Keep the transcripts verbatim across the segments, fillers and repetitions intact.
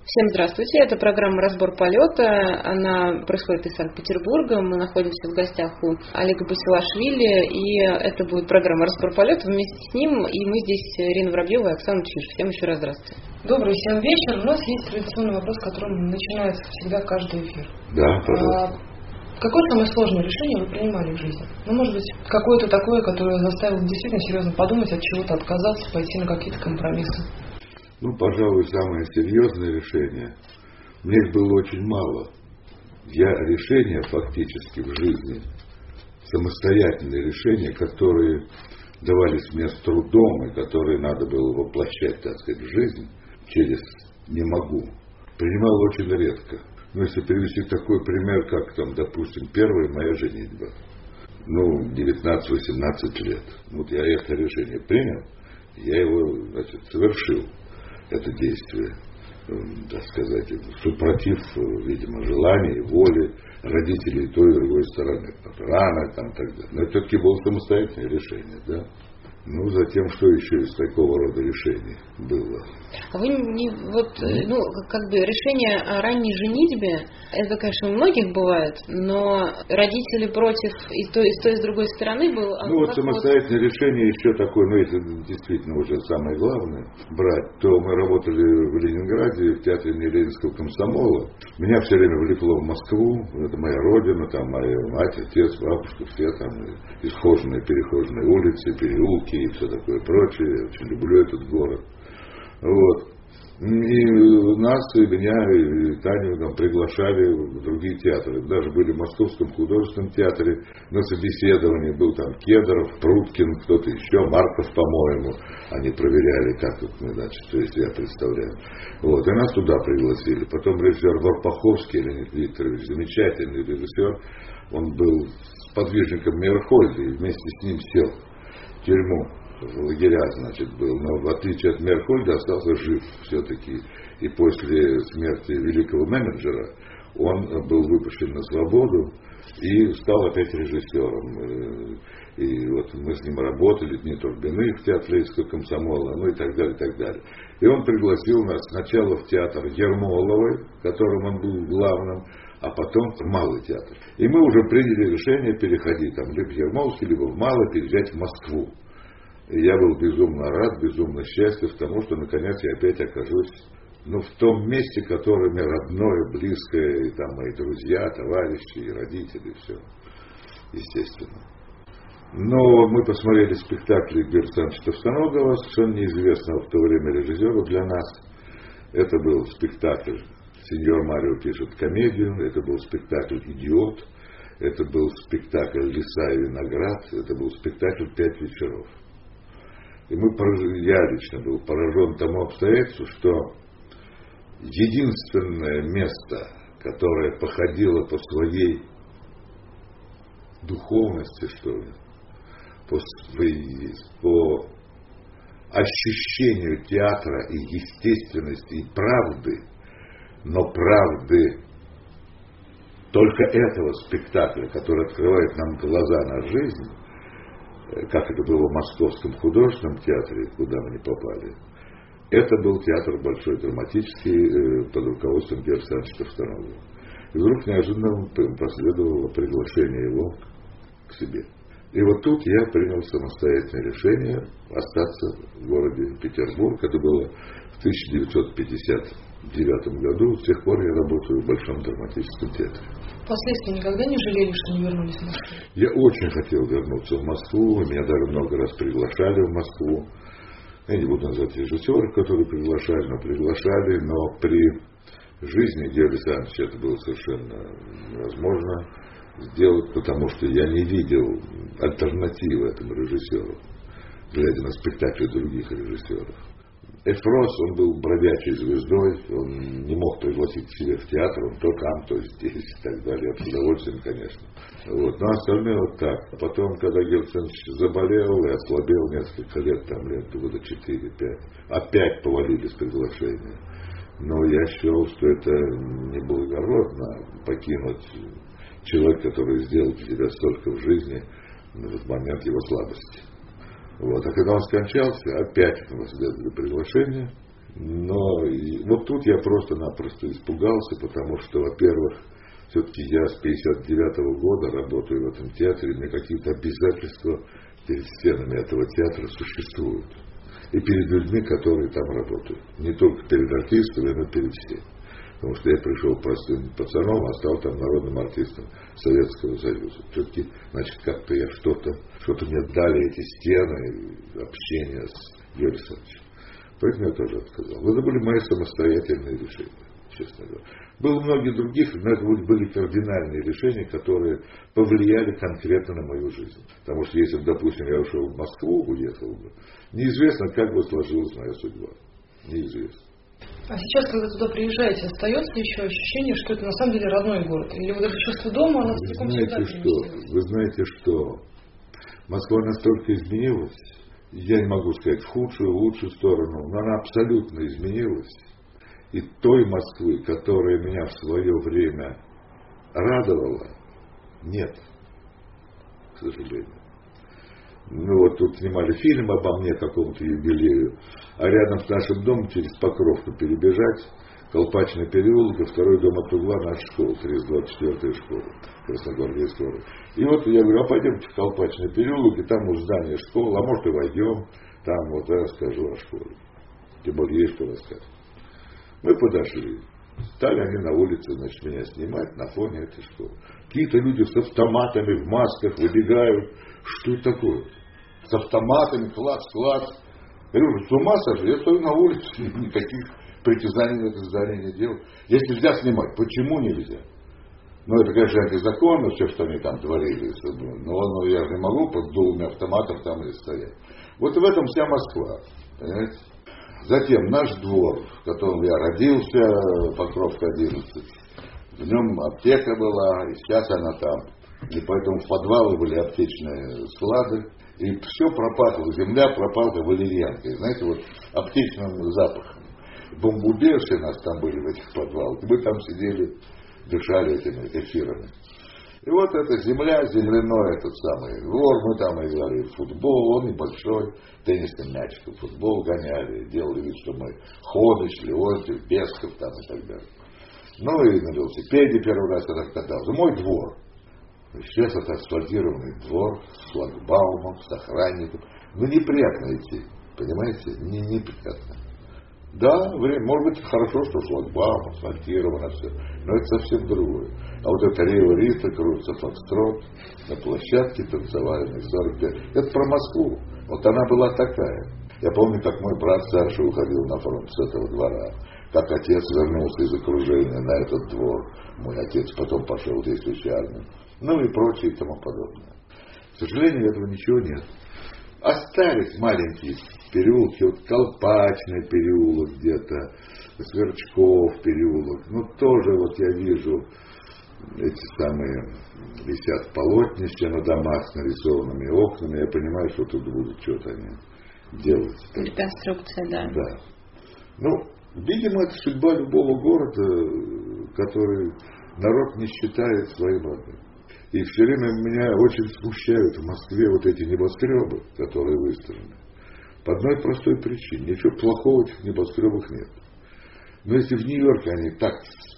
Всем здравствуйте, это программа «Разбор полета», она происходит из Санкт-Петербурга, мы находимся в гостях у Олега Басилашвили, и это будет программа «Разбор полета», вместе с ним, и мы здесь Ирина Воробьева и Оксана Чиж. Всем еще раз здравствуйте. Добрый всем вечер. У нас есть традиционный вопрос, которым начинается всегда каждый эфир. Да, пожалуйста. А, какое самое сложное решение вы принимали в жизни? Ну, может быть, какое-то такое, которое заставило действительно серьезно подумать, от чего-то отказаться, пойти на какие-то компромиссы? Ну, пожалуй, самое серьезное решение. Мне их было очень мало. Я решения фактически в жизни, самостоятельные решения, которые давались мне с трудом и которые надо было воплощать, так сказать, в жизнь через «не могу», принимал очень редко. Ну, если привести такой пример, как, там, допустим, первая моя женитьба. Ну, девятнадцать-восемнадцать лет. Вот я это решение принял, я его, значит, совершил. Это действие, так сказать, супротив, видимо, желаний, воли родителей той и другой стороны. Рано там так далее. Но это все-таки было самостоятельное решение, да? Ну, затем, что еще из такого рода решений было? А вы не, вот, ну, как бы решение о ранней женитьбе, это, конечно, у многих бывает, но родители против и с той, и с той, и с другой стороны было. Ну, вот самостоятельное вот... решение еще такое, ну, это действительно уже самое главное, брать. То мы работали в Ленинграде, в театре имени Ленинского комсомола. Меня все время влекло в Москву, это моя родина, там моя мать, отец, бабушка, все там, исхоженные, перехоженные улицы, переулки и все такое прочее. Я очень люблю этот город. Вот. И нас, и меня, и Таню там приглашали в другие театры. Даже были в Московском художественном театре. На собеседовании был там Кедров, Пруткин, кто-то еще, Марков, по-моему. Они проверяли, как тут мы, значит, что из себя представляем. Вот. И нас туда пригласили. Потом режиссер Варпаховский, Леонид Викторович, замечательный режиссер. Он был сподвижником Мейерхольда и вместе с ним сел в тюрьму. В лагеря, значит, был, но в отличие от Мейерхольда остался жив все-таки. И после смерти великого менеджера он был выпущен на свободу и стал опять режиссером. И вот мы с ним работали, дни Турбины в театре Ленинского комсомола, ну и так далее, и так далее. И он пригласил нас сначала в театр Ермоловой, в котором он был главным, а потом в Малый театр. И мы уже приняли решение переходить там либо в Ермоловский, либо в Малый, переезжать в Москву. И я был безумно рад, безумно счастлив тому, что наконец я опять окажусь, ну, в том месте, которое мне родное, близкое, и там мои друзья, товарищи, и родители, все, естественно. Но мы посмотрели спектакли Георгия Александровича Товстоногова, совершенно неизвестного в то время режиссера для нас. Это был спектакль «Сеньор Марио пишет комедию», это был спектакль «Идиот», это был спектакль «Лиса и виноград», это был спектакль «Пять вечеров». И мы, я лично был поражен тому обстоятельству, что единственное место, которое походило по своей духовности, что ли, по, своей, по ощущению театра и естественности, и правды, но правды только этого спектакля, который открывает нам глаза на жизнь, как это было в Московском художественном театре, куда мы не попали, это был театр большой драматический под руководством Георгия Александровича Товстоногова. И вдруг неожиданно последовало приглашение его к себе. И вот тут я принял самостоятельное решение остаться в городе Петербург. Это было в тысяча девятьсот пятьдесят девятом году. С тех пор я работаю в Большом драматическом театре. Впоследствии никогда не жалели, что не вернулись в Москву? Я очень хотел вернуться в Москву. Меня даже много раз приглашали в Москву. Я не буду называть режиссеров, которые приглашали, но приглашали. Но при жизни Георгия Александровича это было совершенно невозможно сделать, потому что я не видел альтернативы этому режиссеру, глядя на спектакли других режиссеров. Эфрос, он был бродячей звездой, он не мог пригласить к себе в театр, он то там, то здесь и так далее, с удовольствием, конечно. Вот. Но остальное вот так. А потом, когда Георгий Александрович заболел и ослабел несколько лет, там лет года четыре-пять, опять повалились приглашения. Но я считал, что это неблагородно покинуть человека, который сделал для тебя столько в жизни в этот момент его слабости. Вот. А когда он скончался, опять последовали приглашения. Но и, вот тут я просто-напросто испугался, потому что, во-первых, все-таки я с пятьдесят девятого года работаю в этом театре, и мне какие-то обязательства перед стенами этого театра существуют. И перед людьми, которые там работают. Не только перед артистами, но и перед всеми. Потому что я пришел простым пацаном, а стал там народным артистом Советского Союза. Все-таки, значит, как-то я что-то, что-то мне дали эти стены, общение с Юрием Александровичем. Поэтому я тоже отказал. Но это были мои самостоятельные решения, честно говоря. Было многие других, но это были кардинальные решения, которые повлияли конкретно на мою жизнь. Потому что если бы, допустим, я ушел в Москву, уехал бы, неизвестно, как бы сложилась моя судьба. Неизвестно. А сейчас, когда туда приезжаете, остается еще ощущение, что это на самом деле родной город? Или вот это чувство дома, оно Вы целиком знаете, всегда что? Вы знаете, что Москва настолько изменилась, я не могу сказать в худшую, в лучшую сторону, но она абсолютно изменилась. И той Москвы, которая меня в свое время радовала, нет, к сожалению. Ну вот тут снимали фильм обо мне, какому-то юбилею, а рядом с нашим домом через Покровку перебежать, Колпачный переулок, и второй дом от угла наша школа, тридцать двадцать четвёртая школа, Красногвардейская школа. И вот я говорю, а пойдемте в Колпачный переулок, и там уж здание школы, а может и войдем, там вот я расскажу о школе. Тем более есть что рассказать. Мы подошли. Стали они на улице, значит, меня снимать на фоне этой школы. Какие-то люди с автоматами, в масках выбегают. Что это такое? С автоматами, клац, клац. Я говорю, с ума сошли, я стою на улице, никаких притязаний на это здание не делаю. Если нельзя снимать, почему нельзя? Ну, это, конечно, антизаконно, все, что они там творили. Но, но я же не могу под дулами автоматов там и стоять. Вот в этом вся Москва, понимаете? Затем наш двор, в котором я родился, Покровка одиннадцать, в нем аптека была, и сейчас она там. И поэтому в подвалы были аптечные склады, и все пропахло, земля пропахла валерьянкой, знаете, вот аптечным запахом. Бомбубежцы нас там были в этих подвалах, мы там сидели, дышали этими эфирами. И вот эта земля, земляной этот самый двор, мы там играли в футбол, он небольшой, теннисный мяч, футбол гоняли, делали вид, что мы Ходыч, Леонтьев, Бесков там и так далее. Ну и на велосипеде первый раз я катался. Мой двор. Сейчас это асфальтированный двор с шлагбаумом, с охранником. Ну неприятно идти, понимаете? Не, неприятно. Да, время, может быть, хорошо, что шлагбаум, асфальтировано все, но это совсем другое. А вот это Рио Рита, крутится фокстрот, на площадке танцевали на сорок пять. Это про Москву. Вот она была такая. Я помню, как мой брат старший уходил на фронт с этого двора, как отец вернулся из окружения на этот двор. Мой отец потом пошел в действующую армию. Ну и прочее и тому подобное. К сожалению, этого ничего нет. Остались маленькие переулки, вот Колпачный переулок где-то, Сверчков переулок. Ну тоже вот я вижу эти самые висят полотнища на домах с нарисованными окнами. Я понимаю, что тут будут что-то они делать. Реконструкция, да. Да. Ну, видимо, это судьба любого города, который народ не считает своим родным. И все время меня очень смущают в Москве вот эти небоскребы, которые выстроены. По одной простой причине. Ничего плохого в этих небоскребах нет. Но если в Нью-Йорке они так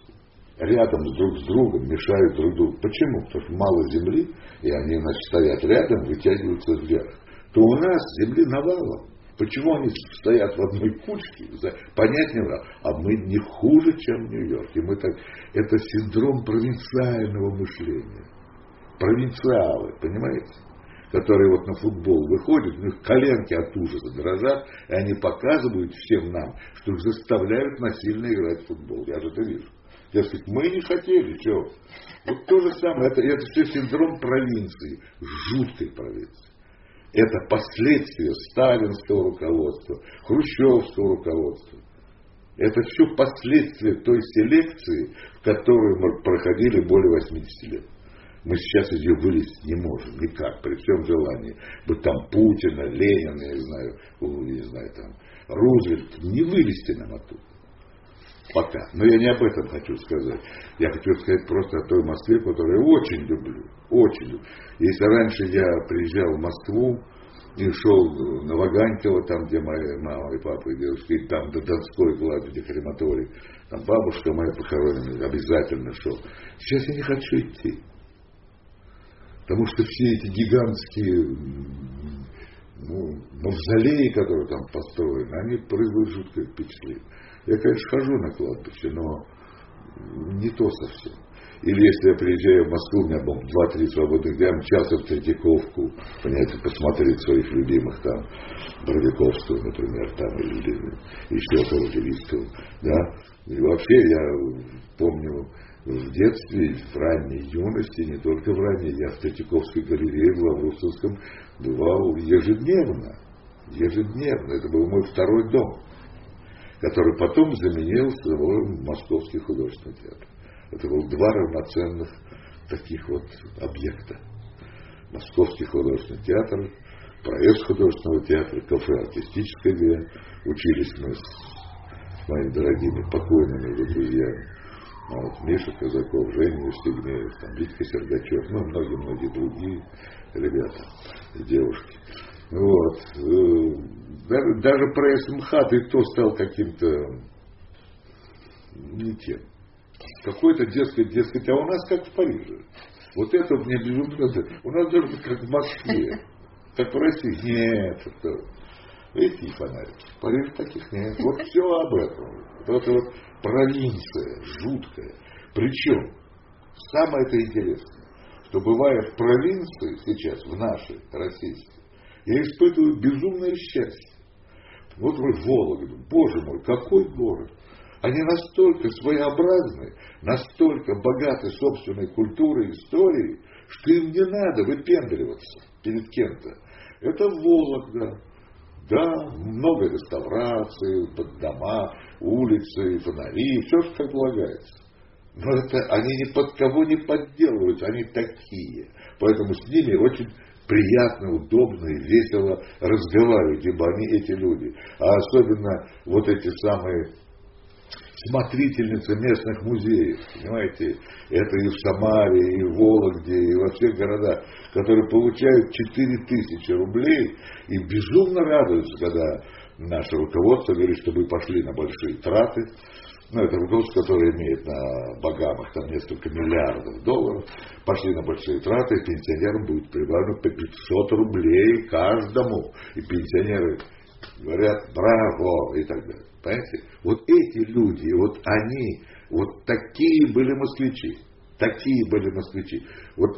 рядом друг с другом мешают друг другу. Почему? Потому что мало земли, и они, значит, стоят рядом, вытягиваются вверх. То у нас земли навалом. Почему они стоят в одной кучке? Понять не надо. А мы не хуже, чем в Нью-Йорке. Мы так... Это синдром провинциального мышления. Провинциалы, понимаете? Которые вот на футбол выходят, у них коленки от ужаса дрожат, и они показывают всем нам, что их заставляют насильно играть в футбол. Я же это вижу. Я скажу, мы не хотели, что? Вот то же самое, это, это все синдром провинции, жуткой провинции. Это последствия сталинского руководства, хрущевского руководства. Это все последствия той селекции, в которую мы проходили более восьмидесяти лет. Мы сейчас из нее вылезть не можем, никак, при всем желании. Быть там Путина, Ленина, я не знаю, не знаю, там, Рузвельт, не вылезти нам оттуда. Пока. Но я не об этом хочу сказать. Я хочу сказать просто о той Москве, которую я очень люблю. Очень люблю. Если раньше я приезжал в Москву, и шел на Ваганькова, там, где моя мама и папа, и девушка, и там до Донской глади, где крематорий. Там бабушка моя похоронена, обязательно шел. Сейчас я не хочу идти. Потому что все эти гигантские ну, мавзолеи, которые там построены, они производят жуткое впечатление. Я, конечно, хожу на кладбище, но не то совсем. Или если я приезжаю в Москву, у меня было два-три свободных дня, мчался в Третьяковку, понимаете, посмотреть своих любимых там, Боровиковского, например, там, или еще кого-то Листова, да. И вообще я помню в детстве, в ранней юности, не только в ранней, я в Третьяковской галерее в Лаврусовском бывал ежедневно, ежедневно, это был мой второй дом, который потом заменил собой Московский художественный театр. Это было два равноценных таких вот объекта. Московский художественный театр, проезд художественного театра, кафе артистическое, где учились мы с моими дорогими покойными уже друзьями. А вот Миша Казаков, Женя Евстигнеев, там Витька Сергачев, ну, многие-многие другие ребята и девушки. Вот. Даже, даже проезд МХАТ и то стал каким-то не тем. Какой-то, дескать, дескать, а у нас как в Париже. Вот это мне безумно. У нас даже как в Москве. Как в России. Нет. Это, эти фонарики. В Париже таких нет. Вот все об этом. Вот это вот провинция жуткая. Причем, самое это интересное, что бывая в провинции сейчас, в нашей российской, я испытываю безумное счастье. Вот вы Вологда. Боже мой, какой город. Они настолько своеобразны, настолько богаты собственной культурой, историей, что им не надо выпендриваться перед кем-то. Это Вологда. Да, много реставраций, дома, улицы, фонари, все, что как полагается. Но это, они ни под кого не подделываются, они такие. Поэтому с ними очень приятно, удобно и весело разговаривать, ибо они эти люди. А особенно вот эти самые смотрительницы местных музеев, понимаете, это и в Самаре, и в Вологде, и во всех городах, которые получают четыре тысячи рублей и безумно радуются, когда наше руководство говорит, что мы пошли на большие траты. Ну, это руководство, которое имеет на Багамах там несколько миллиардов долларов, пошли на большие траты, и пенсионерам будет прибавлено по пятьсот рублей каждому. И пенсионеры говорят «браво» и так далее. Понимаете? Вот эти люди, вот они, вот такие были москвичи. Такие были москвичи. Вот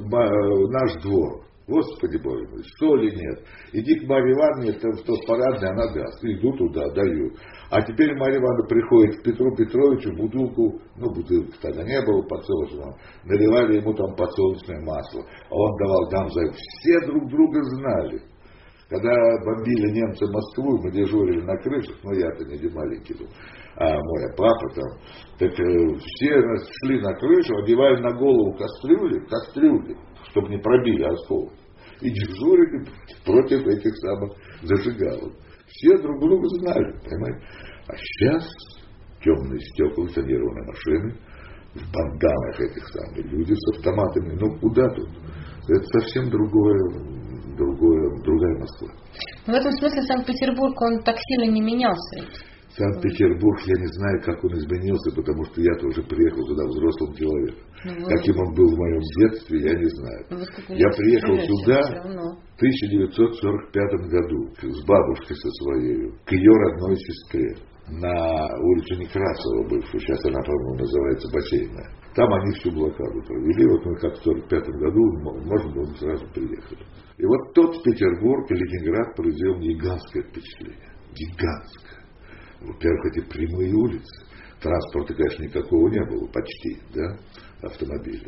наш двор, Господи Боже мой, соли нет. Иди к Марье Ивановне, там что парадное, она даст. Иду туда, даю. А теперь Марья Ивановна приходит к Петру Петровичу, бутылку, ну бутылки тогда не было подсолнечного, наливали ему там подсолнечное масло. А он давал дам за... Все друг друга знали. Когда бомбили немцы Москву, мы дежурили на крышах, ну я-то не маленький был, а мой папа там, так э, все шли на крышу, одевали на голову кастрюли, кастрюли, чтобы не пробили осколки, и дежурили против этих самых зажигалок. Все друг друга знали, понимаете? А сейчас темные стекла, тонированные машины, в банданах этих самых, люди с автоматами, ну куда тут? Это совсем другое. Другое, другая Москва. В этом смысле Санкт-Петербург, он так сильно не менялся. Санкт-Петербург, я не знаю, как он изменился, потому что я тоже приехал туда взрослым человеком. Ну, каким он был в моем детстве, я не знаю. Я приехал сюда в тысяча девятьсот сорок пятом году с бабушкой со своей, к ее родной сестре, на улицу Некрасова бывшую, сейчас она, по-моему, называется Бассейная. Там они всю блокаду провели, вот мы как в сорок пятом году, можно было, мы сразу приехали. И вот тот Петербург и Ленинград произвел гигантское впечатление. Гигантское. Во-первых, эти прямые улицы. Транспорта, конечно, никакого не было, почти, да, автомобили.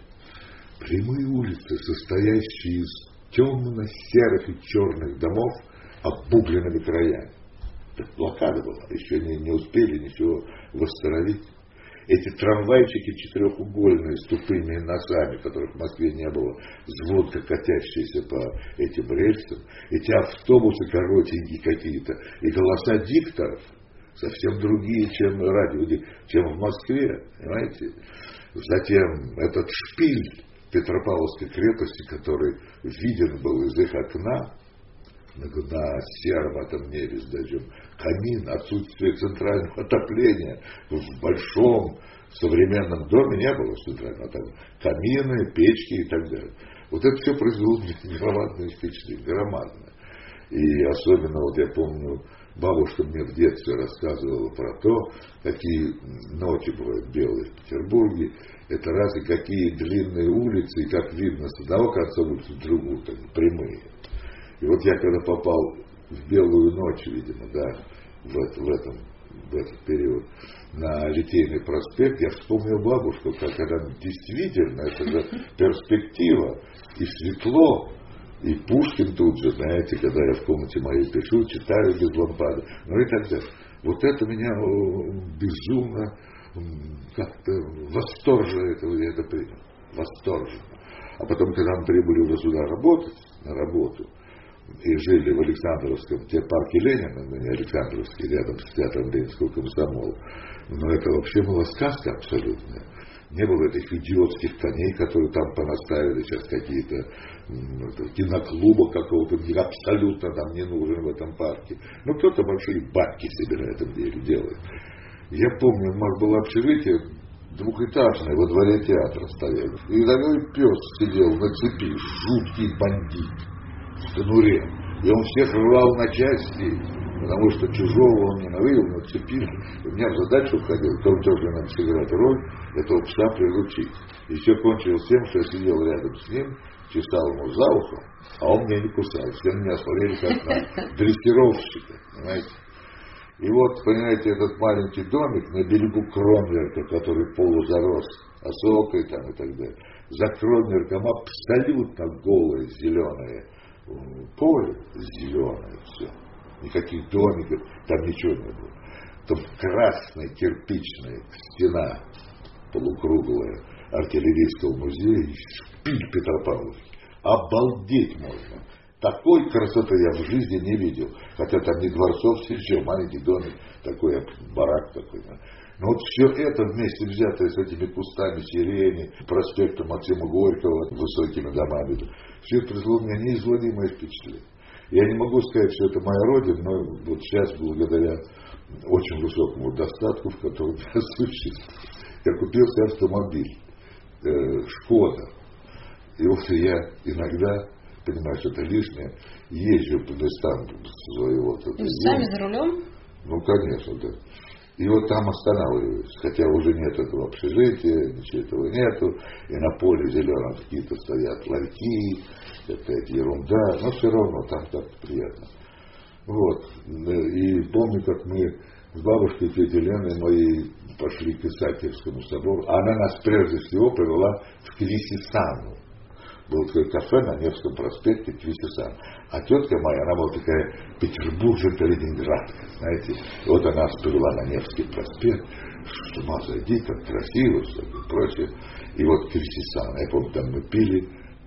Прямые улицы, состоящие из темно-серых и черных домов, обугленными краями. Так блокада была, еще не, не успели ничего восстановить. Эти трамвайчики четырехугольные с тупыми носами, которых в Москве не было, звонко катящиеся по этим рельсам, эти автобусы коротенькие какие-то, и голоса дикторов совсем другие, чем радио, чем в Москве, понимаете? Затем этот шпиль Петропавловской крепости, который виден был из их окна, на, на сером этом небе с дождем. Камин, отсутствие центрального отопления в большом современном доме не было центрального отопления. Камины, печки и так далее. Вот это все произвело громадное впечатление, громадное. И особенно, вот я помню, бабушка мне в детстве рассказывала про то, какие ночи бывают белые в Петербурге. Это раз и какие длинные улицы, и как видно с одного конца улицы в другую, так, прямые. И вот я когда попал в белую ночь, видимо, да, в, это, в, этом, в этот период, на Литейный проспект, я вспомнил бабушку, как она действительно, это же перспектива, и светло, и Пушкин тут же, знаете, когда я в комнате моей пишу, читаю без лампады, ну и так далее. Вот это меня безумно как-то восторженно этого я это принял. Восторженно. А потом, когда мы прибыли уже сюда работать, на работу, и жили в Александровском, те парке Ленина, ну не Александровский, рядом с театром Ленинского комсомола, но это вообще была сказка абсолютная. Не было этих идиотских коней, которые там понаставили сейчас какие-то киноклуба какого-то, абсолютно там не нужен в этом парке. Ну, кто-то большие бабки себе на этом деле делает. Я помню, у нас было общежитие двухэтажное, во дворе театра стояли. И такой пес сидел на цепи, жуткий бандит в конуре. И он всех рвал на части, потому что чужого он ненавидел, но цепи. У меня в задачу входил, в том тоже надо сыграть роль, этого пса приручить. И все кончилось тем, что я сидел рядом с ним, чесал ему за ухом, а он меня не кусал. Все на меня смотрели как на дрессировщика, понимаете. И вот, понимаете, этот маленький домик на берегу Кромверка, который полузарос осокой там и так далее, за Кромверком абсолютно голое зеленое поле, зеленое все. Никаких домиков, там ничего не было. Там красная кирпичная стена полукруглая артиллерийского музея, шпиль Петропавловский. Обалдеть можно. Такой красоты я в жизни не видел. Хотя там не дворцов, все маленький домик, такой барак такой. Но вот все это вместе взятое с этими кустами сирени, проспектом Максима Горького, высокими домами, все это произвело у меня неизгладимое впечатление. Я не могу сказать, что это моя родина, но вот сейчас, благодаря очень высокому достатку, в котором я существую, я купил себе автомобиль э, Шкода. И вот я иногда, понимаю, что это лишнее, езжу по местам своего. Вот, сами за рулем? Ну, конечно, да. И вот там останавливаюсь, хотя уже нет этого общежития, ничего этого нету, и на поле зеленом какие-то стоят ларьки, какая-то ерунда, но все равно там так приятно. Вот. И помню, как мы с бабушкой тетей Леной моей пошли к Исаакиевскому собору, а она нас прежде всего привела в Квисисану. Было такое кафе на Невском проспекте Квисисан. А тетка моя, она была такая петербурженка-ленинградка, знаете. И вот она нас привела на Невский проспект, с ума зайди, как красиво, что и прочее. И вот Квисисан, я помню, там мы пили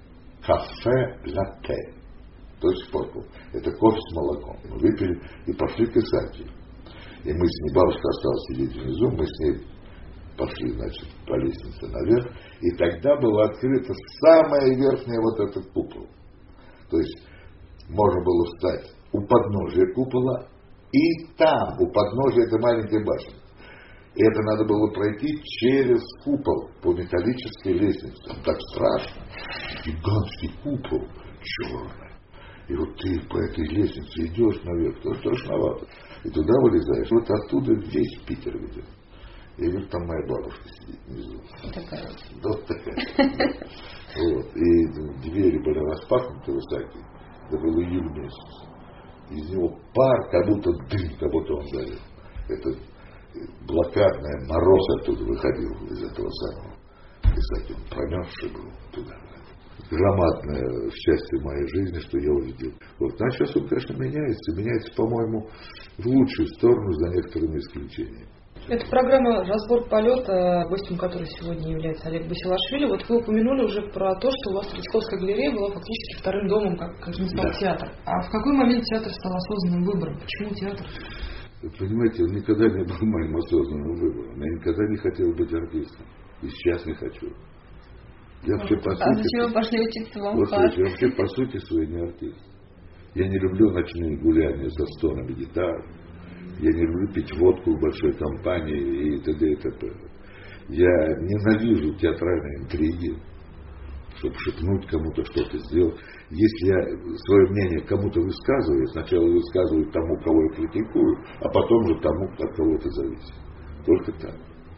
кафе-латте. До сих пор помню. Это кофе с молоком. Мы выпили и пошли к Исаакиеву. И мы с ней, бабушка осталась сидеть внизу, мы с ней пошли, значит, по лестнице наверх, и тогда была открыта самая верхняя вот этот купол. То есть можно было встать у подножия купола, и там, у подножия этой маленькой башни. И это надо было пройти через купол по металлической лестнице. Там так страшно. Гигантский купол, черный. И вот ты по этой лестнице идешь наверх, то страшновато. И туда вылезаешь. Вот оттуда весь Питер видел. Я говорю, там моя бабушка сидит внизу. Такая. Вот такая. Вот. И двери были распахнуты высокие. Это был июль месяц. Из него пар, как будто дым, как будто он горел. Это блокадный мороз оттуда выходил из этого самого. Исаакиева, промерзший был туда. Громадное счастье в моей жизни, что я увидел. Вот. А сейчас он, конечно, меняется. Меняется, по-моему, в лучшую сторону, за некоторыми исключениями. Это программа «Разбор полета», гостем которой сегодня является Олег Басилашвили. Вот вы упомянули уже про то, что у вас Третьяковская галерея была фактически вторым домом, как, как не стал да. театр. А в какой момент театр стал осознанным выбором? Почему театр? Вы понимаете, он никогда не был моим осознанным выбором. Я никогда не хотел быть артистом. И сейчас не хочу. Я вообще, по а сути, зачем вы пошли учиться в вот, МХАТ? Я вообще по сути своей не артист. Я не люблю ночные гуляния со стонами гитар. Я не люблю пить водку в большой компании и т.д. и т.п. Я ненавижу театральные интриги, чтобы шепнуть кому-то, что-то сделать. Если я свое мнение кому-то высказываю, сначала высказываю тому, кого я критикую, а потом же тому, от кого это зависит. Только так.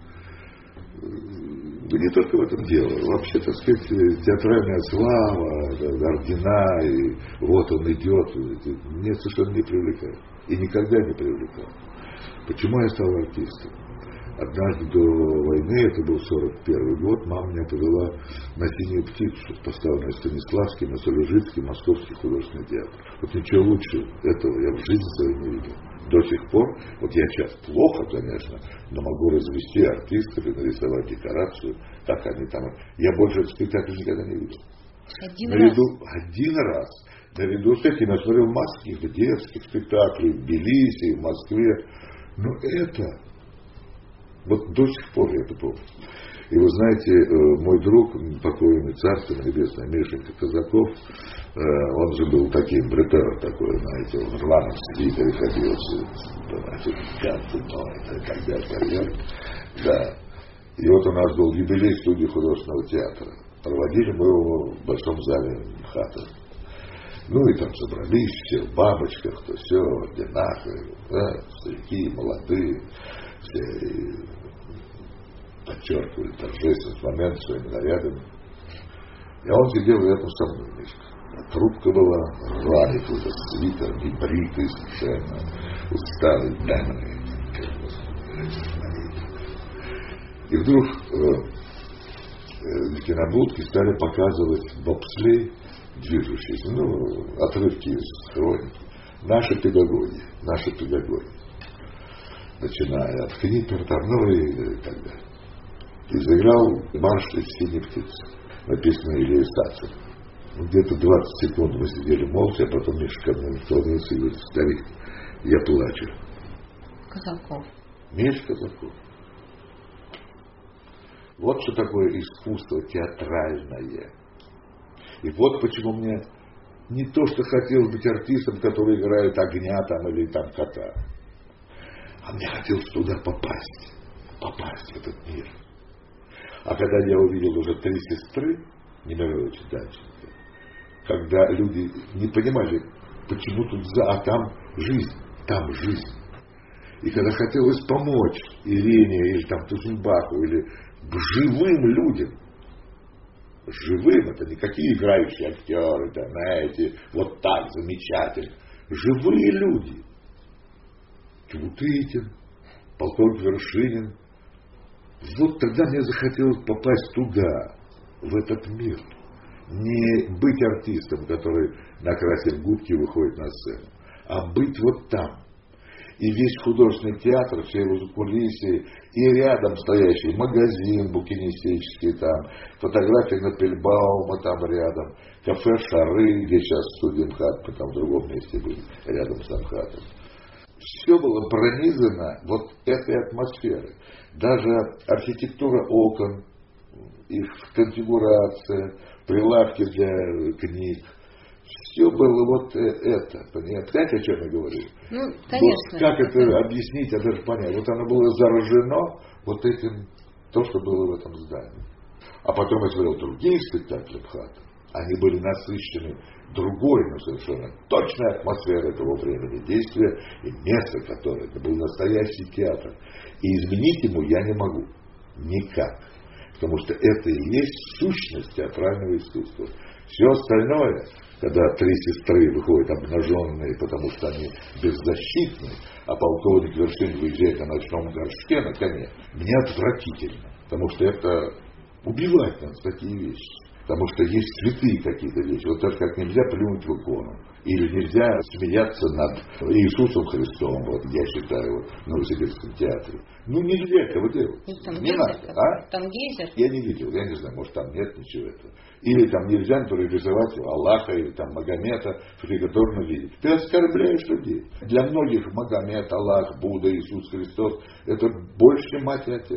Не только в этом дело. Вообще, так сказать, театральная слава, ордена, и вот он идет, меня совершенно не привлекает. И никогда не привлекал. Почему я стал артистом? Однажды до войны, это был сорок первый год, мама меня повела на «Синюю птицу», поставленную Станиславским, на Солежицкий, Московский художественный театр. Вот ничего лучше этого я в жизни своей не видел. До сих пор, вот я сейчас плохо, конечно, но могу развести артистов и нарисовать декорацию, как они там. Я больше этот спектакль никогда не видел. Один наряду, раз? Один раз. Наряду с этим я смотрел массу каких-то детских спектаклей в Тбилиси, в Москве. Но это, вот до сих пор я это помню. И вы знаете, мой друг, покойный царство небесное, Мишенька Казаков, он же был таким бретер такой, знаете, он в рваном свитере ходил, знаете, когда поет. Да. И вот у нас был юбилей студии художественного театра. Проводили мы его в большом зале МХАТа. Ну и там собрались все в бабочках, то все, в орденах, да, старики, молодые, все и подчеркивали торжественный момент своими нарядами. И он сидел рядом со мной, Мишка. Трубка была, рваный какой-то свитер, небритый совершенно, усталый, темный. И вдруг э, в кинобудке стали показывать бобслей, движущийся, ну, отрывки из хроники. Наша педагогия, наша педагогия. Начиная от Книпер, там, ну и так далее. И заиграл марш из «Синей птицы», написанный Ильей Стацем. Где-то двадцать секунд мы сидели молча, а потом Миша ко мне наклонился и говорит: старик, я плачу. Казаков. Миша Казаков. Вот что такое искусство театральное. И вот почему мне не то, что хотелось быть артистом, который играет огня там или там кота, а мне хотелось туда попасть, попасть в этот мир. А когда я увидел уже «Три сестры» Немировича Данченко, когда люди не понимали, почему тут за, а там жизнь, там жизнь. И когда хотелось помочь Ирине или там Тузенбаху или живым людям, живым, это не какие играющие актеры, да, знаете, вот так замечательно. Живые люди. Чубутыкин, полковник Вершинин. Вот тогда мне захотелось попасть туда, в этот мир. Не быть артистом, который, накрасив губки, выходит на сцену, а быть вот там. И весь художественный театр, все его закулисье, и рядом стоящий магазин букинистический там, фотографии Напельбаума там рядом, кафе «Шары», где сейчас студия МХАТ, потом в другом месте были, рядом с МХАТом. Все было пронизано вот этой атмосферой. Даже архитектура окон, их конфигурация, прилавки для книг. Все было вот это. Понимаете, о чем я говорю? Ну, конечно. Вот как это объяснить, я даже понять. Вот оно было заражено вот этим, то, что было в этом здании. А потом я смотрел другие спектакли МХАТа. Они были насыщены другой, но совершенно точной атмосферой этого времени действия и места, которое это был настоящий театр. И изменить ему я не могу. Никак. Потому что это и есть сущность театрального искусства. Все остальное, когда три сестры выходят обнаженные, потому что они беззащитны, а полковник Вершинин выезжает на ночном горшке на коне, мне отвратительно. Потому что это убивать надо такие вещи. Потому что есть святые какие-то вещи. Вот так как нельзя плюнуть в икону. Или нельзя смеяться над Иисусом Христом, вот я считаю, вот, в Новосибирском театре. Ну нельзя этого делать. Ну, там не гейзер, надо. А? Там гейзер. Я не видел, я не знаю, может там нет ничего этого. Или там нельзя натурализовать Аллаха или там Магомета в фигурном виде. Ты оскорбляешь людей. Для многих Магомед, Аллах, Будда, Иисус Христос это больше, чем мать и отец.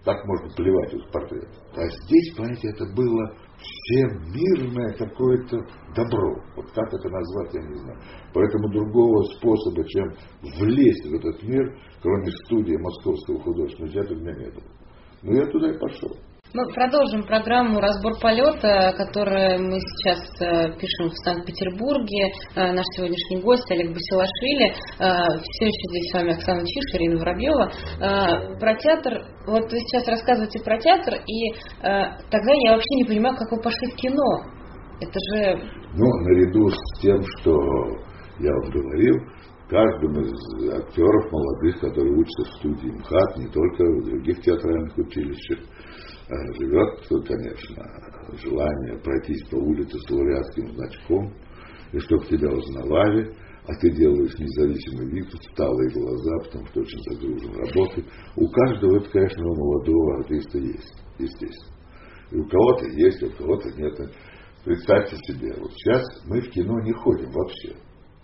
Так можно плевать в портрет. А здесь, понимаете, это было всемирное какое-то добро. Вот как это назвать, я не знаю. Поэтому другого способа, чем влезть в этот мир, кроме студии Московского художественного театра, у меня не было. Но я туда и пошел. Мы продолжим программу «Разбор полета», которую мы сейчас пишем в Санкт-Петербурге. Наш сегодняшний гость Олег Басилашвили. Все еще здесь с вами Оксана Чиш, Ирина Воробьева. Про театр. Вот вы сейчас рассказываете про театр, и тогда я вообще не понимаю, как вы пошли в кино. Это же... Ну, наряду с тем, что я вам говорил, каждому из актеров молодых, которые учатся в студии МХАТ, не только в других театральных училищах, живет, конечно, желание пройтись по улице с лауреатским значком, и чтобы тебя узнавали, а ты делаешь независимый вид, усталые глаза, потому что очень загружен работой. У каждого это, конечно, у молодого артиста есть, естественно. И у кого-то есть, у кого-то нет. Представьте себе, вот сейчас мы в кино не ходим вообще.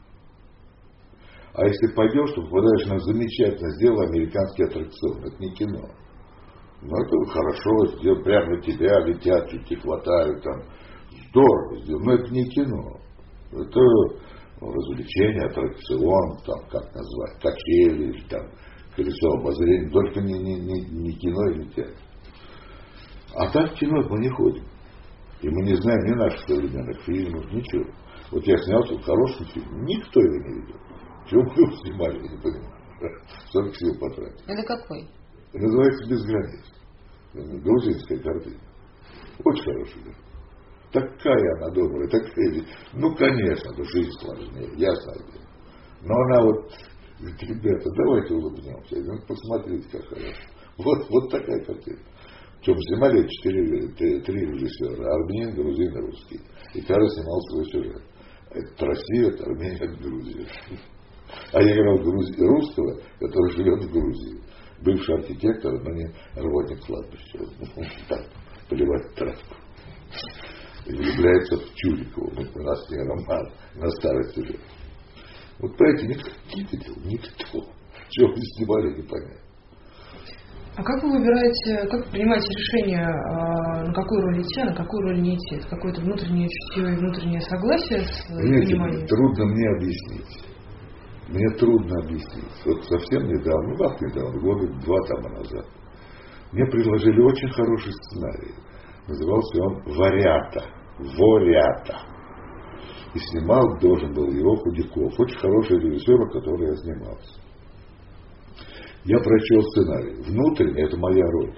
А если пойдешь, то попадаешь на замечательно сделанный американский аттракцион. Это не кино. Ну, это хорошо сделано, прямо на тебя летят, чуть не хватают, там, здорово сделано, но это не кино. Это развлечение, аттракцион, там, как назвать, качели, или там, колесо обозрения, только не, не, не, не кино и не театр. А так в кино мы не ходим. И мы не знаем ни наших современных фильмов, ничего. Вот я снялся в хорошем фильме, никто его не видел. Чего мы его снимали, я не понимаю. Столько сил потратили. Это какой? Называется «Без границ». Грузинская картина. Очень хорошая. Такая она добрая, такая. Ну, конечно, жизнь сложнее, ясно. Но она вот, говорит, ребята, давайте улыбнемся. Ну, посмотрите, как хорошо. Вот, вот такая картина. Причем снимали четыре, три режиссера. Армян, грузин и русский. И каждый снимал свой сюжет. Это Россия, это Армения, это Грузия. А я играл грузи... русского, который живет в Грузии. Бывший архитектор, но не работник кладбища. Так, поливать травку. И влюбляется в Чурикову. У нас не роман, на старости лет. Вот понимаете, никто не видел, никто. Чего вы снимали, не понятно. А как вы выбираете, как вы принимаете решение, на какую роль идти, а на какую роль не идти? Это какое-то внутреннее чутье и внутреннее согласие с пониманием? Трудно мне объяснить. Мне трудно объяснить. Вот совсем недавно, ну как недавно, года два тому назад, мне предложили очень хороший сценарий. Назывался он «Варята». «Ворята». И снимал должен был его Худяков. Очень хороший режиссер, у которого я снимался. Я прочел сценарий. Внутренне это моя роль.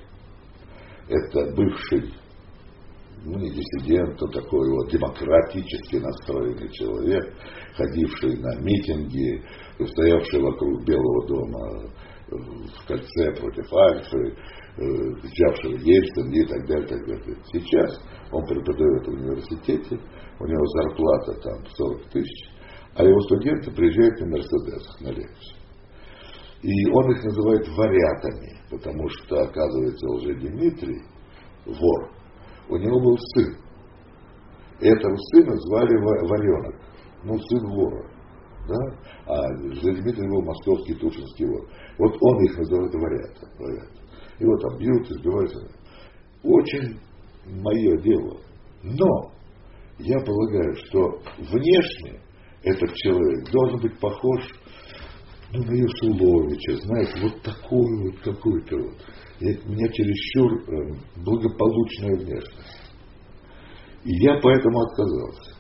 Это бывший, ну не диссидент, а такой вот демократически настроенный человек, ходивший на митинги, стоявший вокруг Белого дома в кольце против Альфы, кричавшего Ельцин и так далее, так далее. Сейчас он преподает в университете, у него зарплата там сорок тысяч, а его студенты приезжают на Мерседесах на лекцию. И он их называет варятами, потому что, оказывается, Лжедимитрий, вор, у него был сын. И этого сына звали Варенок, ну, сын вора. Да? А Лжедимитрий был московский тушинский вор. Вот он их называет варята. варята. Его там бьют, избиваются. Очень мое дело. Но я полагаю, что внешне этот человек должен быть похож, ну, на Юсуловича, знаете, вот такой вот какой-то вот. И у меня чересчур э, благополучная внешность. И я поэтому отказался.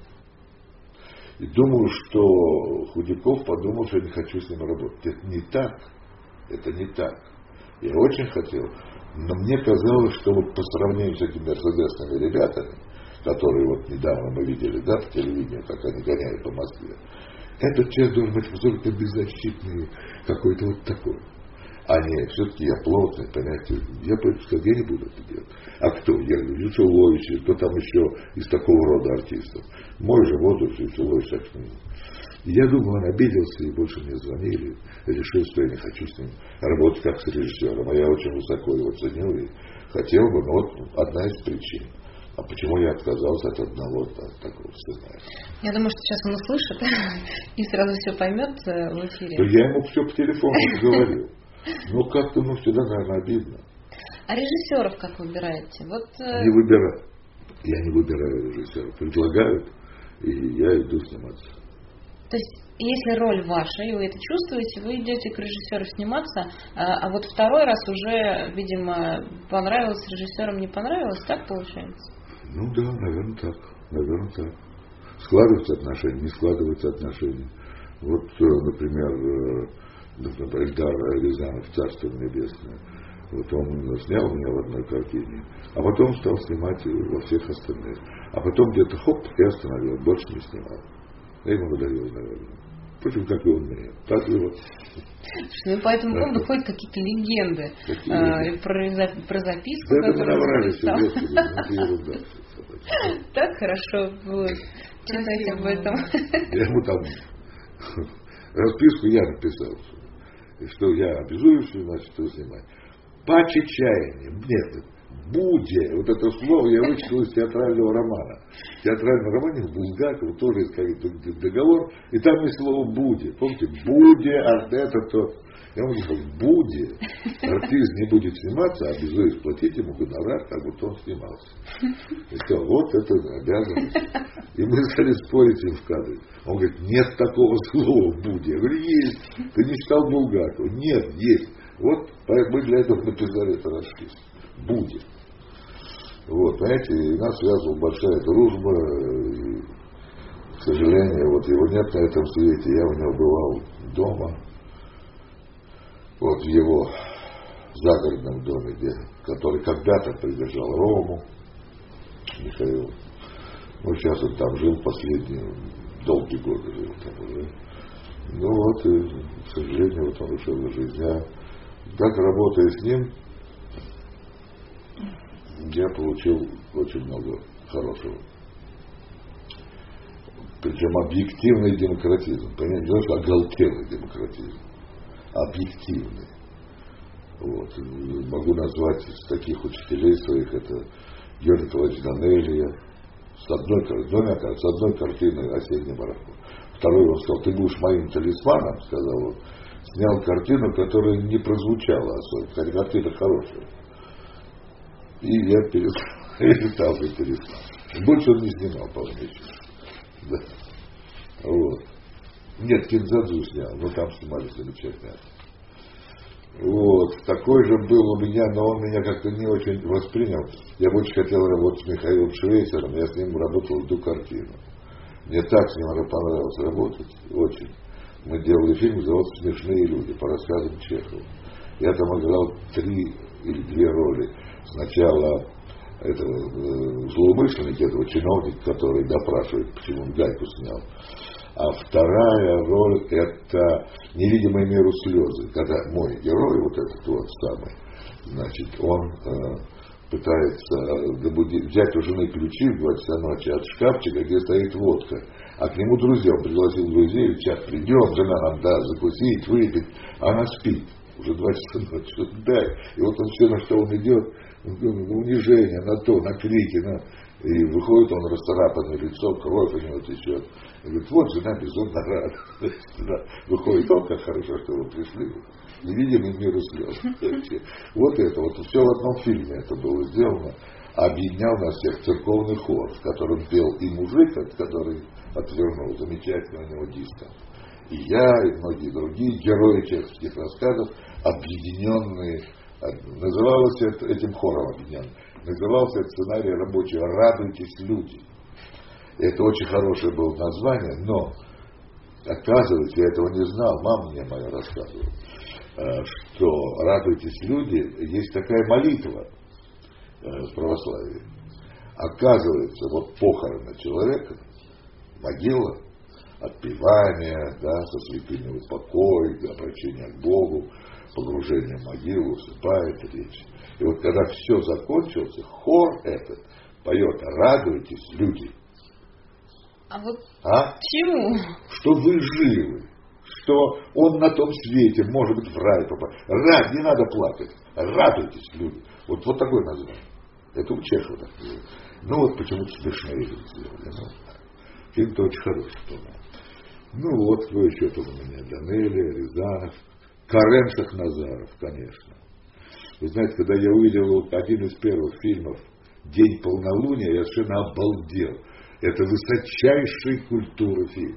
И думаю, что Худяков подумал, что я не хочу с ним работать. Это не так. Это не так. Я очень хотел, но мне казалось, что вот по сравнению с этими мерседесными ребятами, которые вот недавно мы видели, да, по телевидению, как они гоняют по Москве, этот человек должен быть абсолютно беззащитный, какой-то вот такой. А нет, все-таки я плотный, понимаете, я сказал, я не буду это делать. А кто? Я говорю, Юсулович, кто там еще из такого рода артистов. Мой же возраст, Юсулович, так что... Я думаю, он обиделся и больше мне звонили, решил, что я не хочу с ним работать как с режиссером. А я очень высоко его ценю и хотел бы, но вот одна из причин. А почему я отказался от одного от такого сценария? Я думаю, что сейчас он услышит и сразу все поймет в эфире. Я ему все по телефону говорил. Ну, как-то, ну, всегда, наверное, обидно. А режиссеров как выбираете? Вот, Не выбираю. Я не выбираю режиссеров. Предлагают, и я иду сниматься. То есть, если роль ваша, и вы это чувствуете, вы идете к режиссеру сниматься, а, а вот второй раз уже, видимо, понравилось режиссерам, не понравилось, так получается? Ну да, наверное так. Наверное так. Складываются отношения, не складываются отношения. Вот, например, например Эльдар Рязанов, Царство Небесное. Вот он снял меня в одной картине, а потом стал снимать во всех остальных. А потом где-то хоп, и остановил, больше не снимал. Я ему надоел, наверное. Впрочем, как и он мне. Так и вот. Ну, по этому поводу ходят какие-то легенды. Какие а, про, про записку, да, которую он написал. Это ерунда. Так хорошо будет читать об этом. Я ему там расписку я написал, что я обязуюсь, значит, его снимать. По чечаянию. Нет, буде. Вот это слово я вычитал из театрального романа. В театральном романе Булгакова тоже есть договор, и там есть слово буде. Помните, буде, а это то. Я ему говорю, буде, артист не будет сниматься, обязуюсь платить ему гонорар, как будто он снимался. И сказал, вот это обязанность. И мы стали спорить им в кадре. Он говорит, нет такого слова буде. Я говорю, есть. Ты не читал Булгакова? Нет, есть. Вот мы для этого написали это расписку. Будет. Вот, понимаете, и нас связывала большая дружба, и, к сожалению, вот его нет на этом свете, я у него бывал дома, вот в его загородном доме, где, который когда-то придержал Рому, Михаил. Ну, сейчас он там жил последние, долгие годы жил там уже. Ну вот, и, к сожалению, вот он ушел из жизни. А как работая с ним, я получил очень много хорошего. Причем объективный демократизм. Понимаете, не что оголтелый демократизм. Объективный. Вот. Могу назвать из таких учителей своих, это Георгий Николаевич Данелия, с одной, двумя, с одной картиной «Осенний марафон». Второй он сказал, ты будешь моим талисманом, сказал он. Снял картину, которая не прозвучала особенно, хотя картина хорошая. И я перестал быть талисманом. Больше он не снимал, по-моему, да. Вот. Нет, Кинзадзу снял, но там снимали замечательно. Вот. Такой же был у меня, но он меня как-то не очень воспринял. Я бы очень хотел работать с Михаилом Швейцером, я с ним работал в ту картину. Мне так с ним понравилось работать, очень. Мы делали фильм, назывался «Смешные люди» по рассказам Чехова. Я там играл три или две роли. Сначала этого э, злоумышленника, этого чиновника, который допрашивает, почему он гайку снял. А вторая роль — это «Невидимый миру слезы», когда мой герой, вот этот вот самый, значит, он э, пытается добудить, взять у жены ключи в два часа ночи от шкафчика, где стоит водка. А к нему друзья, он пригласил друзей, сейчас придем, жена нам даст закусить, выпить, а она спит. Уже два часа ночи, что-то дай. И вот он все, на что он идет, на унижение, на то, на крики, на... И выходит он расцарапанное лицо, кровь у него течет. И говорит, вот жена безумно рада. Выходит, о, как хорошо, что вы пришли. Невидимый миру слез. Вот это, вот все в одном фильме это было сделано. Объединял нас всех церковный хор, в котором пел и мужик, который отвернул, замечательный у него диск. И я, и многие другие герои чеховских рассказов, объединенные, называлось это, этим хором объединен, назывался этот сценарий рабочий «Радуйтесь, люди». И это очень хорошее было название, но, оказывается, я этого не знал, мама мне моя рассказывала, что «Радуйтесь, люди» есть такая молитва в православии. Оказывается, вот похороны человека, могила, отпевание, да, со святыми упокой, обращение к Богу, погружение в могилу, усыпает речь. И вот когда все закончилось, хор этот поет «Радуйтесь, люди». А вот а? чему? Что вы живы, что он на том свете, может быть, в рай попадет. Рад, не надо плакать. Радуйтесь, люди. Вот, вот такое название. Это у Чехова так было. Ну вот почему-то смешные люди сделали. Ну, фильм-то очень хороший, по-моему. Ну вот, кто еще тут у меня? Данелия, Рязанов, Карен Шахназаров, конечно. Вы знаете, когда я увидел вот один из первых фильмов «День полнолуния», я совершенно обалдел. Это высочайшей культуры фильм.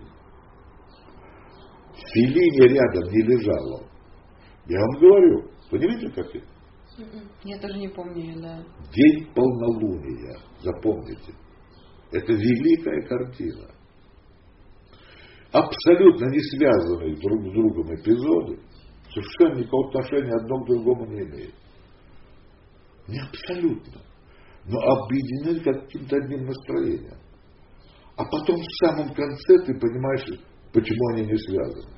В Феллини рядом не лежал он. Я вам говорю, вы не видите, как это? Я тоже не помню, да. «День полнолуния», запомните. Это великая картина. Абсолютно не связанные друг с другом эпизоды, совершенно никакого отношения одно к другому не имеют. Не абсолютно. Но объединены каким-то одним настроением. А потом в самом конце ты понимаешь, почему они не связаны.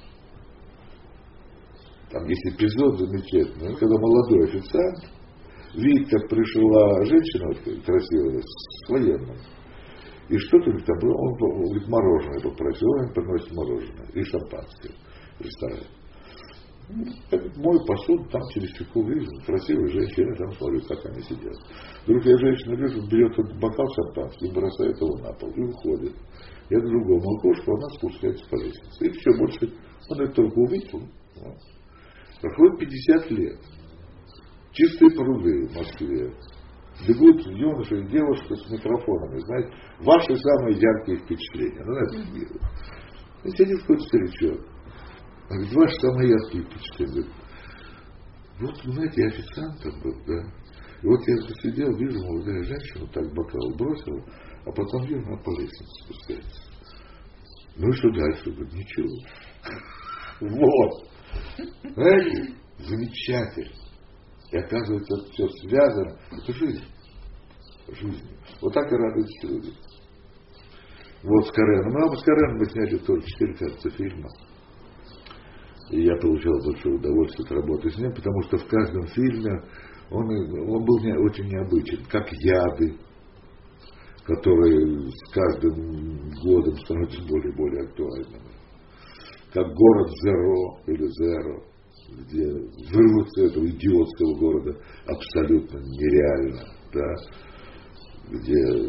Там есть эпизод замечательный, когда молодой официант видит, как пришла женщина красивая с военным. И что-то говорит, он, он говорит, мороженое попросил, он приносит мороженое и шампанское в ресторане. Мой посуду, там через секунду вижу, красивая женщина, там смотрю, как они сидят. Вдруг я женщина вижу, берет этот бокал шампанского и бросает его на пол и уходит. Я к другому окошку, она спускается по лестнице. И все, больше он это только увидел. Вот. Проходит пятьдесят лет. Чистые пруды в Москве. Бегут юноши и девушка с микрофонами, знаете, ваши самые яркие впечатления. Ну, это мир. И сидит какой-то старичок. Он говорит, ваши самые яркие впечатления. Говорит, вот, знаете, я официантом был, да. И вот я сидел, вижу, молодая женщина, так бокал бросила, а потом вижу, она по лестнице спускается. Ну и что дальше? Говорит, ничего. Вот. Знаете, замечательно. И оказывается, это все связано. Это жизнь. Жизнь. Вот так и радуются люди. Вот с Кареном. Ну, а с Кареном мы сняли только четыре, кажется, фильма. И я получал большое удовольствие от работы с ним, потому что в каждом фильме он, он был не, очень необычен. Как яды, которые с каждым годом становятся более и более актуальными. Как город Зеро или Зеро, где вырваться этого идиотского города абсолютно нереально, да, где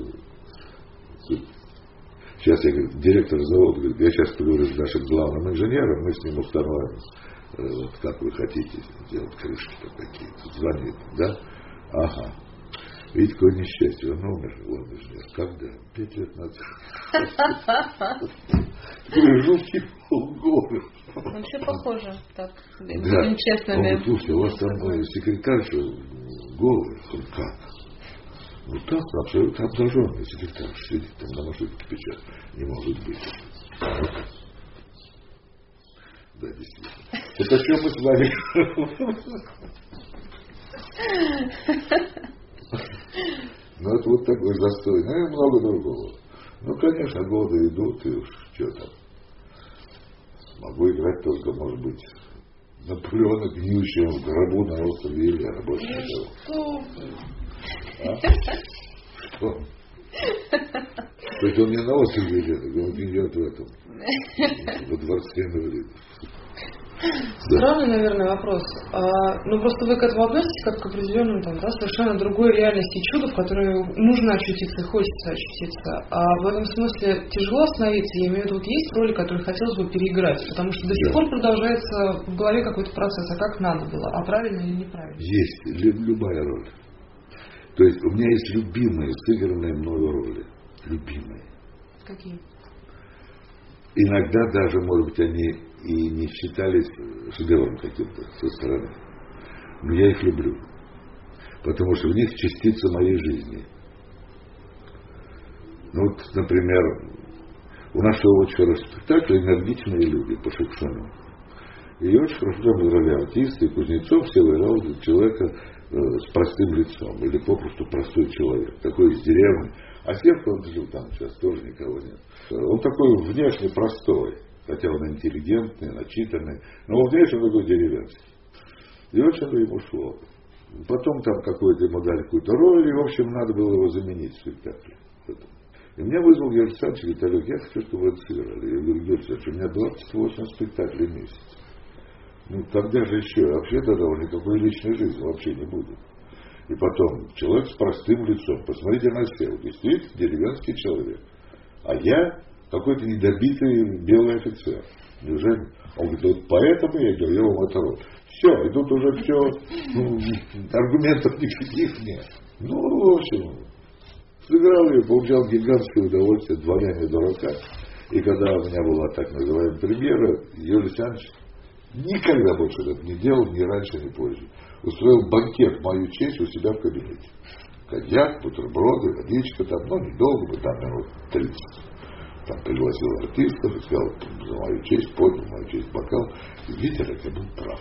сейчас я говорю, директор завода говорит, я сейчас поговорю с нашим главным инженером, мы с ним установим, вот как вы хотите делать крышки там какие-то, звонит, да, ага. Видите, какое несчастье, он умер, он инженер. Когда? Пять лет назад. Жуткий полгода. Вообще похоже, так, будем да. честными. Он говорит, слушайте, у вас там секретарша голая. Он как? Ну так, абсолютно обнаженный секретарша сидит там на машинке печать. Не может быть. Да, действительно. Это о чем мы с вами? Ну, это вот такой застой. Ну, и много другого. Ну, конечно, годы идут, и уж что там. Могу играть только, может быть, Наполеона гниющего в гробу на острове Илья. Больше не Что? А? Что? То есть он не на острове Илья, он идет в этом, во дворце инвалидов. Странный, наверное, вопрос. А, ну, просто вы к этому относитесь как к определенному, там, да, совершенно другой реальности чуда, в которой нужно очутиться и хочется очутиться. А в этом смысле тяжело остановиться. Я имею в виду, вот есть роли, которые хотелось бы переиграть, потому что до сих пор продолжается в голове какой-то процесс, а как надо было, а правильно или неправильно? Есть любая роль. То есть у меня есть любимые, сыгранные мною роли. Любимые. Какие? Иногда даже, может быть, они и не считались шедевром каким-то со стороны. Но я их люблю. Потому что в них частица моей жизни. Ну вот, например, у нас шел очень хороший спектакль «Энергичные люди» по Шукшину. И очень хорошо там играли артисты, и Кузнецов все играл человека э, с простым лицом, или попросту простой человек, такой из деревни. А Севка, он жил там сейчас, тоже никого нет. Он такой внешне простой, хотя он интеллигентный, начитанный, но он внешне такой деревенский. И очень ему шло. Потом там какой-то ему дали какую-то роль, и, в общем, надо было его заменить в спектакле. И меня вызвал Георгий Александрович и говорит, Олег, я хочу, чтобы вы это сыграли. Я говорю, Георгий Александрович, у меня двадцать восемь спектаклей в месяц. Ну, тогда же еще, вообще тогда уже никакой личной жизни вообще не будет. И потом, человек с простым лицом, посмотрите на Севу, действительно деревенский человек. А я какой-то недобитый белый офицер. Неужели? Он говорит, вот поэтому я говорю, я вам это роль. Все, и тут уже все, ну, аргументов никаких нет. Ну, в общем, сыграл и получал гигантское удовольствие, дворяне дурака. И когда у меня была так называемая премьера, Юрий Александрович никогда больше это не делал, ни раньше, ни позже. Устроил банкет в мою честь у себя в кабинете. Коньяк, бутерброды, водичка, там, ну, недолго, бы, там минут тридцать. Там пригласил артистов и сказал, за мою честь, поднял мою честь бокал. И Витер, я был прав.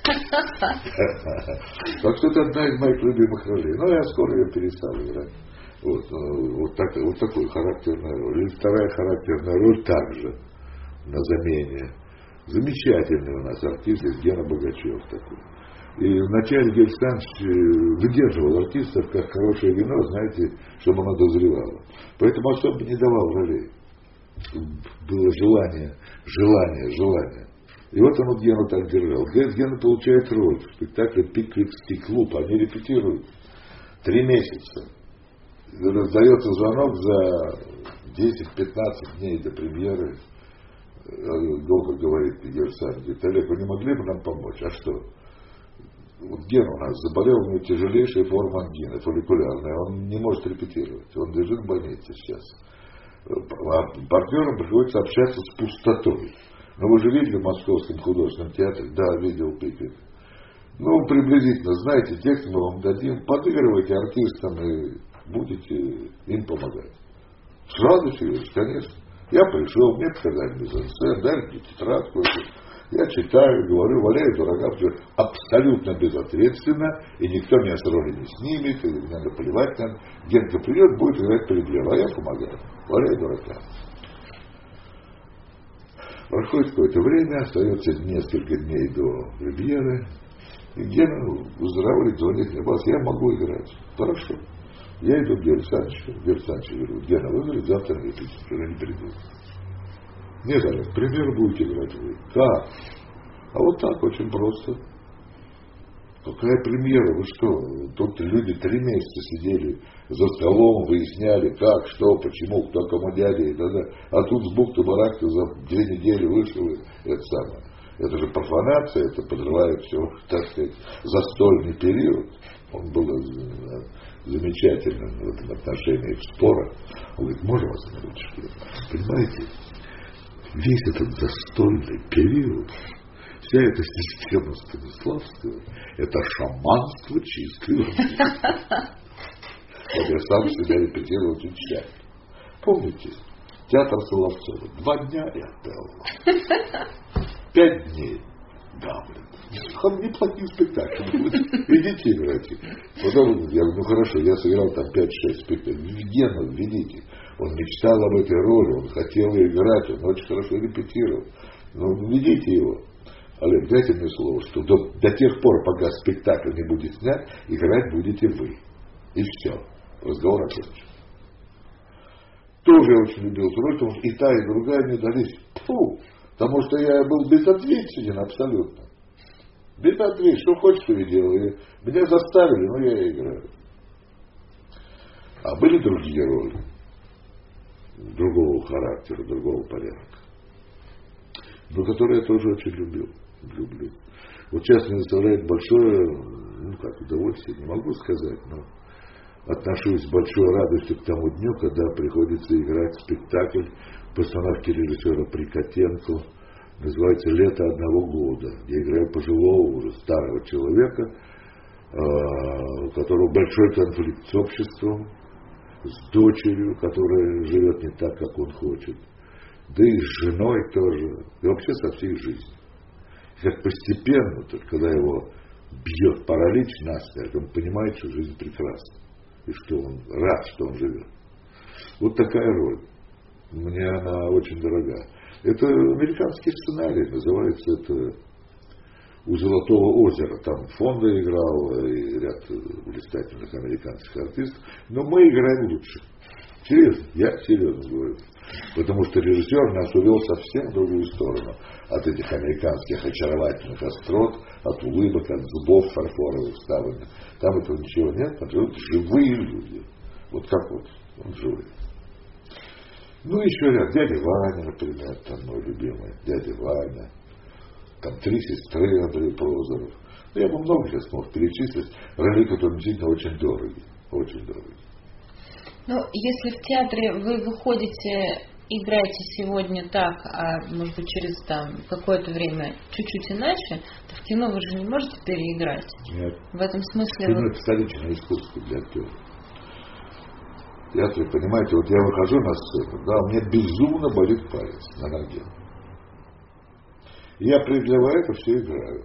Так что это одна из моих любимых ролей. Но я скоро ее перестал играть. Вот, вот, так, вот такой характерная роль. И вторая характерная роль также на замене. Замечательный у нас артист, Гена Богачев такой. И вначале Георгий Александрович выдерживал артистов, как хорошее вино, знаете, чтобы оно дозревало. Поэтому особо не давал ролей. Было желание, желание, желание. И вот он вот Гену так держал. Гена получает роль в спектакле «Пиквикский клуб». Они репетируют три месяца. Раздается звонок за десять-пятнадцать дней до премьеры. Долго говорит Георгий Александрович: Олег, вы не могли бы нам помочь? А что? Вот Гена у нас заболел, у него тяжелейшая форма ангины, фолликулярная. Он не может репетировать. Он лежит в больнице сейчас. А партнерам приходится общаться с пустотой. Но вы же видели в Московском художественном театре? Да, видел Пиквик. Ну, приблизительно, знаете, текст мы вам дадим, подыгрывайте артистам и будете им помогать. С радостью, конечно. Я пришел, мне показали мизансцен, дали тетрадку. Я читаю, говорю, валяю дурака, все абсолютно безответственно, и никто меня с роли не снимет, и надо плевать нам. Генка придет, будет играть премьеру, а я помогаю. Валяю дурака. Проходит какое-то время, остается несколько дней до премьеры, и Гена выздоравливает, звонит мне: бас, я могу играть. Хорошо. Я иду к Георгию Александровичу, Георгий Александрович говорю: Гена, вы говорите, завтра не придете, уже не приду. Нет, Олег, премьеру будете играть вы. Как? А вот так, очень просто. Какая премьера? Вы что? Тут люди три месяца сидели за столом, выясняли, как, что, почему, кто кому дядя и так далее. А тут с бухты-барахты за две недели вышел это самое. Это же профанация, это подрывает все, так сказать, застольный период. Он был замечательным в этом отношении, в спорах. Он говорит: можно вас на ручки? Понимаете, весь этот застольный период, вся эта система Станиславского, это шаманство чистой воды. Вот я сам себя репетировал очень тщательно. Помните, театр Соловцова. Два дня и Отелло. Пять дней Гамлет. Неплохие спектакли. Идите играйте. Потом я говорю: ну хорошо, я сыграл там пять-шесть спектаклей. Гену введите. Он мечтал об этой роли, он хотел играть, он очень хорошо репетировал. Ну, введите его. Олег, дайте мне слово, что до, до тех пор, пока спектакль не будет снят, играть будете вы. И все. Разговор окончен. Тоже я очень любил эту роль, потому что и та, и другая мне дались. Фу, потому что я был безответственен абсолютно. Безответственен. Что хочешь, что и делаю. Меня заставили, но я и играю. А были другие роли. Другого характера, другого порядка. Но которые я тоже очень любил. Люблю. Вот сейчас мне доставляет большое, ну как, удовольствие, не могу сказать, но отношусь с большой радостью к тому дню, когда приходится играть спектакль в постановке режиссера Прикотенко, называется «Лето одного года». Я играю пожилого, уже старого человека, у которого большой конфликт с обществом, с дочерью, которая живет не так, как он хочет, да и с женой тоже, и вообще со всей жизнью. И как постепенно, только когда его бьет паралич насмерть, он понимает, что жизнь прекрасна, и что он рад, что он живет. Вот такая роль. Мне она очень дорога. Это американский сценарий, называется это «У Золотого озера». Там Фонда играл и ряд блистательных американских артистов. Но мы играем лучше. Серьезно, я серьезно говорю. Потому что режиссер нас увел совсем в другую сторону. От этих американских очаровательных острот, от улыбок, от зубов фарфоровых вставленных. Там этого ничего нет, там живут живые люди. Вот как вот, он живой. Ну, еще ряд. Дядя Ваня, например, там мой любимый. Дядя Ваня. там три сестры Андрей Прозоров. Ну, я бы много сейчас мог перечислить роли, которые действительно очень дороги. Очень дороги. Ну, если в театре вы выходите, играете сегодня так, а может быть через там какое-то время чуть-чуть иначе, то в кино вы же не можете переиграть. Нет. В этом смысле... Кино вы... это столичное искусство для актера. В театре, понимаете, вот я выхожу на сцену, да, у меня безумно болит палец на ноге. Я, преодолевая это, все играю.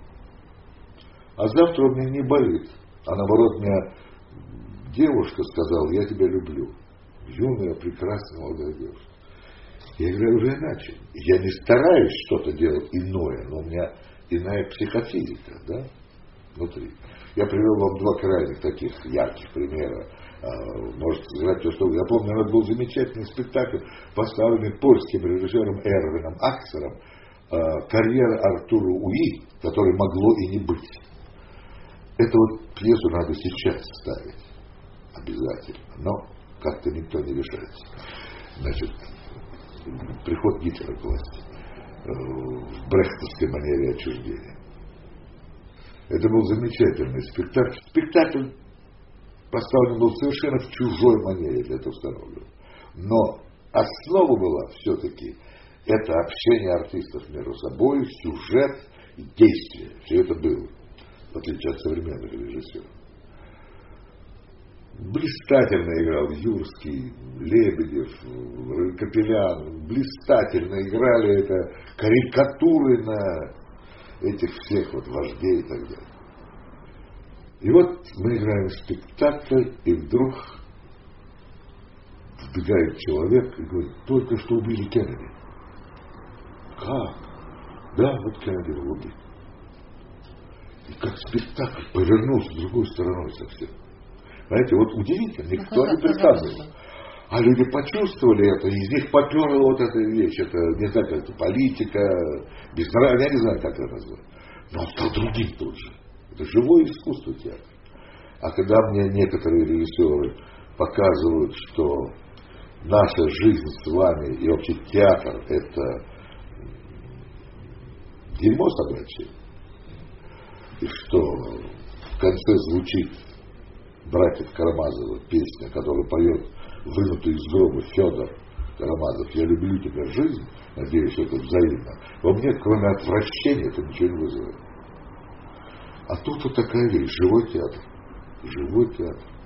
А завтра у меня не болит. А наоборот, мне девушка сказала: я тебя люблю. Юная, прекрасная молодая девушка. Я играю уже иначе. Я не стараюсь что-то делать иное, но у меня иная психофизика, да, внутри. Я привел вам два крайних таких ярких примера. Может сыграть то, что вы. Я помню, это был замечательный спектакль, поставленный польским режиссером Эрвином Аксером, «Карьера Артура Уи», которой могло и не быть. Эту вот пьесу надо сейчас ставить. Обязательно. Но как-то никто не решается. Значит, приход Гитлера к власти в брехтовской манере отчуждения. Это был замечательный спектакль. Спектакль поставлен был совершенно в чужой манере, для этого установлен. Но основа была все-таки это общение артистов между собой, сюжет и действие. Все это было, в отличие от современных режиссеров. Блистательно играл Юрский, Лебедев, Капелян. Блистательно играли это карикатуры на этих всех вот вождей и так далее. И вот мы играем спектакль, и вдруг вбегает человек и говорит: только что убили Кеннеди. Как? Да, вот Кеннеди был убит. И как спектакль повернулся другой стороной совсем. Знаете, вот удивительно, никто не предсказывал. А люди почувствовали это, и из них поперла вот эта вещь. Это, не знаю, как это, политика, безнравие, я не знаю, как это назвать. Но он стал другим тут же. Это живое искусство театра. А когда мне некоторые режиссеры показывают, что наша жизнь с вами и вообще театр — это дерьмо собачье, и что в конце звучит братьев Карамазовых песня, которую поет вынутый из гроба Федор Карамазов: я люблю тебя, жизнь, надеюсь, это взаимно. Во мне, кроме отвращения, это ничего не вызывает. А тут вот такая вещь, живой театр. Живой театр.